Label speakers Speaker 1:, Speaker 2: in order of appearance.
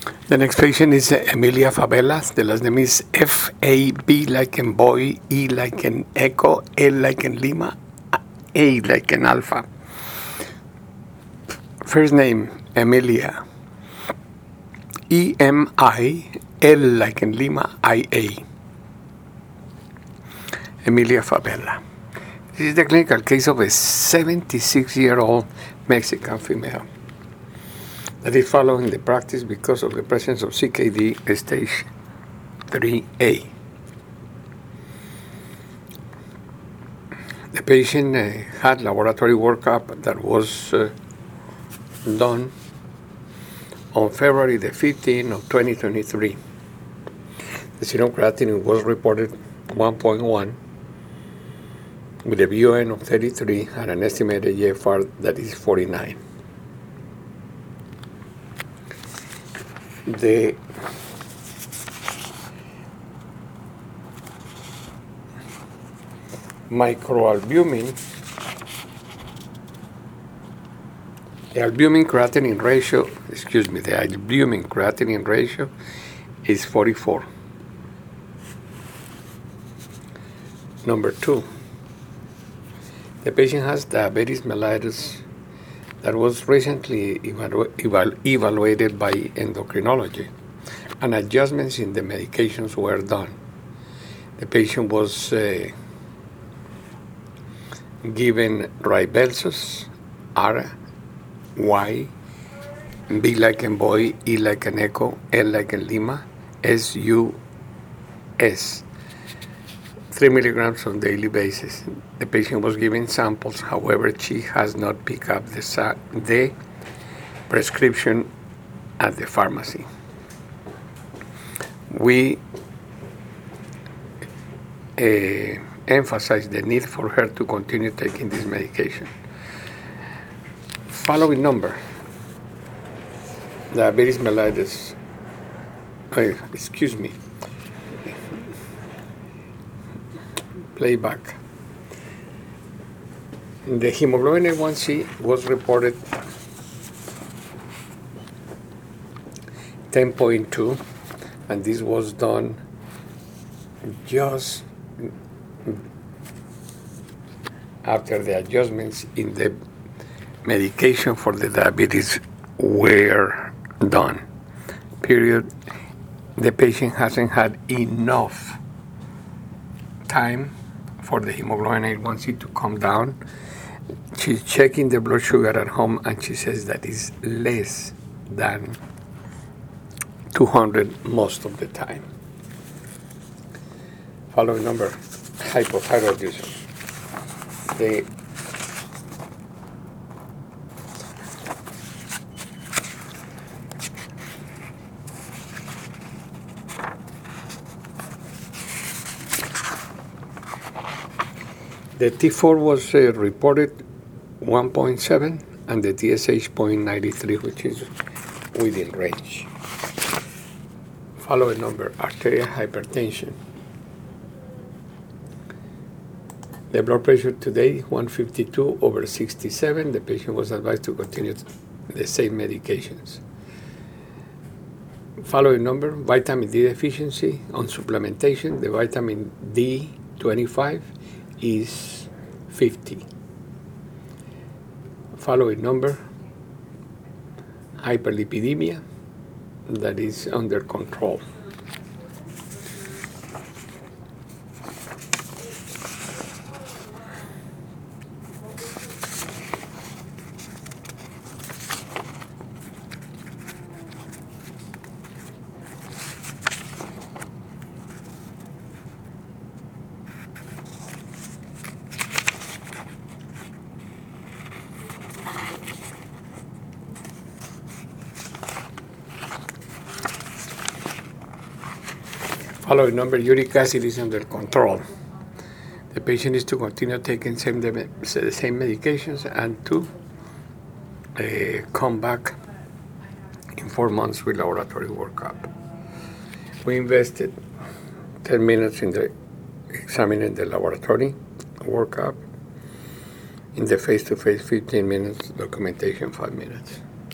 Speaker 1: The next patient is Emilia Favelas. The last name is F-A-B like in boy, E like in echo, L like in Lima, A like in alpha. First name, Emilia. E-M-I, L like in Lima, I-A. Emilia Favela. This is the clinical case of a 76-year-old Mexican female that is following the practice because of the presence of CKD stage 3A. The patient had laboratory workup that was done on February the 15th of 2023. The serum creatinine was reported 1.1 with a VON of 33 and an estimated GFR that is 49. The microalbumin, the albumin creatinine ratio is 44. Number 2, the patient has diabetes mellitus that was recently evaluated by endocrinology, and adjustments in the medications were done. The patient was given Rybelsus, R, Y, B like in boy, E like in echo, L like in Lima, S, U, S. 3 milligrams on daily basis. The patient was given samples, however, she has not picked up the prescription at the pharmacy. We emphasize the need for her to continue taking this medication. Following number, diabetes mellitus, playback. The hemoglobin A1C was reported 10.2, and this was done just after the adjustments in the medication for the diabetes were done. Period. The patient hasn't had enough time for the hemoglobin A1C to come down. She's checking the blood sugar at home, and she says that is less than 200 most of the time. Following number, hypothyroidism. The T4 was reported 1.7 and the TSH 0.93, which is within range. Following number, arterial hypertension. The blood pressure today, 152/67. The patient was advised to continue the same medications. Following number, vitamin D deficiency. On supplementation, the vitamin D25 is 50. Following number, hyperlipidemia that is under control. Following number, uric acid is under control. The patient is to continue taking the same medications and to come back in 4 months with laboratory workup. We invested 10 minutes in the examining the laboratory workup. In the face-to-face, 15 minutes, documentation, 5 minutes.